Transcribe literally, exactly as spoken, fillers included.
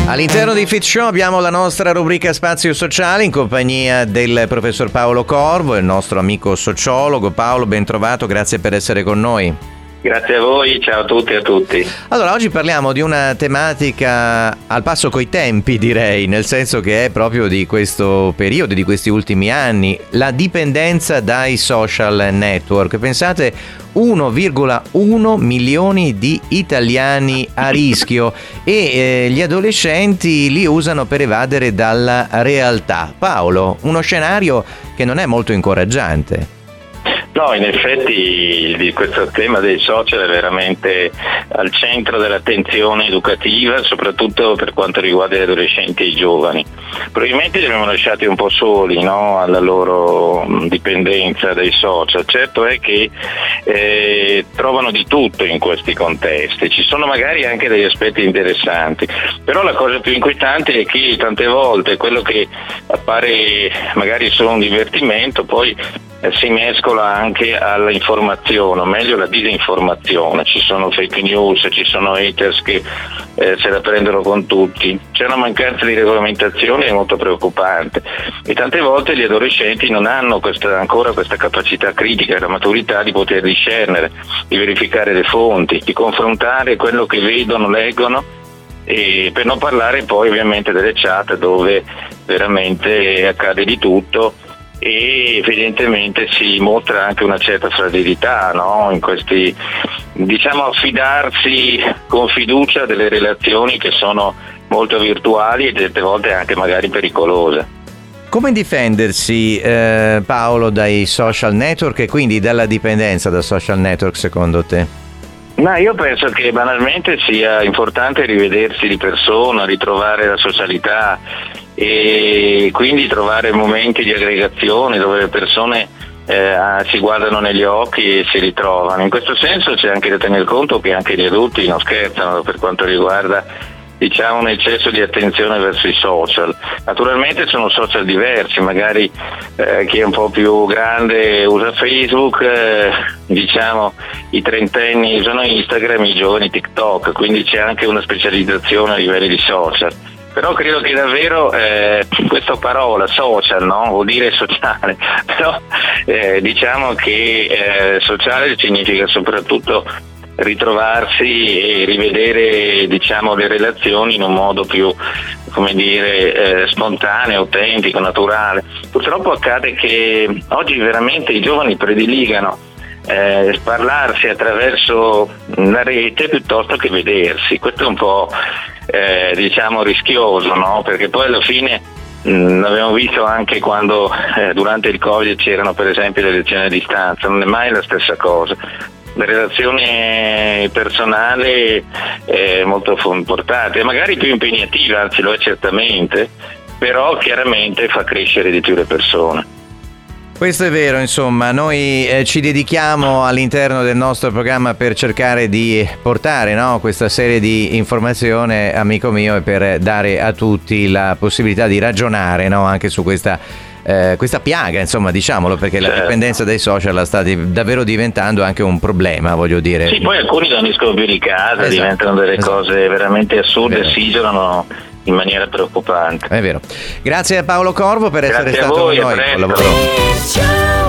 All'interno di Fit Show abbiamo la nostra rubrica Spazio Sociale in compagnia del professor Paolo Corvo, il nostro amico sociologo. Paolo, ben trovato, grazie per essere con noi. Grazie a voi, ciao a tutti e a tutti. Allora, oggi parliamo di una tematica al passo coi tempi, direi, nel senso che è proprio di questo periodo, di questi ultimi anni, la dipendenza dai social network. Pensate, uno virgola uno milioni di italiani a rischio e eh, gli adolescenti li usano per evadere dalla realtà. Paolo, uno scenario che non è molto incoraggiante. No, in effetti di questo tema dei social è veramente al centro dell'attenzione educativa, soprattutto per quanto riguarda gli adolescenti e i giovani. Probabilmente li abbiamo lasciati un po' soli, no, alla loro dipendenza dai social. Certo è che eh, trovano di tutto in questi contesti, ci sono magari anche degli aspetti interessanti, però la cosa più inquietante è che tante volte quello che appare magari solo un divertimento poi si mescola anche all'informazione, o meglio la disinformazione. Ci sono fake news, ci sono haters che eh, se la prendono con tutti. C'è una mancanza di regolamentazione molto preoccupante e tante volte gli adolescenti non hanno questa, ancora questa capacità critica e la maturità di poter discernere, di verificare le fonti, di confrontare quello che vedono, leggono, e per non parlare poi ovviamente delle chat dove veramente accade di tutto e evidentemente si mostra anche una certa fragilità, no? In questi, diciamo, affidarsi con fiducia delle relazioni che sono molto virtuali e certe volte anche magari pericolose. Come difendersi, eh, Paolo, dai social network e quindi dalla dipendenza da social network secondo te? Ma io penso che banalmente sia importante rivedersi di persona, ritrovare la socialità e quindi trovare momenti di aggregazione dove le persone eh, si guardano negli occhi e si ritrovano. In questo senso c'è anche da tenere conto che anche gli adulti non scherzano per quanto riguarda, diciamo, un eccesso di attenzione verso i social. Naturalmente sono social diversi, magari eh, chi è un po' più grande usa Facebook, eh, diciamo i trentenni usano Instagram, i giovani TikTok, quindi c'è anche una specializzazione a livelli di social. Però credo che davvero eh, questa parola social, no? Vuol dire sociale, però eh, diciamo che eh, sociale significa soprattutto ritrovarsi e rivedere, diciamo, le relazioni in un modo più, come dire, eh, spontaneo, autentico, naturale. Purtroppo accade che oggi veramente i giovani prediligano eh, parlarsi attraverso la rete piuttosto che vedersi. Questo è un po' eh, diciamo rischioso, no? Perché poi alla fine mh, l'abbiamo visto anche quando eh, durante il Covid c'erano per esempio le lezioni a distanza, non è mai la stessa cosa. La relazione personale è molto importante, magari più impegnativa, anzi lo è certamente, però chiaramente fa crescere di più le persone. Questo è vero, insomma, noi eh, ci dedichiamo all'interno del nostro programma per cercare di portare, no, questa serie di informazioni, amico mio, e per dare a tutti la possibilità di ragionare, no, anche su questa Eh, questa piaga, insomma, diciamolo, perché certo, la dipendenza dai social sta di, davvero diventando anche un problema, voglio dire. Sì, poi alcuni non escono più di casa, esatto, diventano delle esatto. cose veramente assurde, si isolano in maniera preoccupante. È vero. Grazie a Paolo Corvo per Grazie essere stato voi, con noi. Buon lavoro.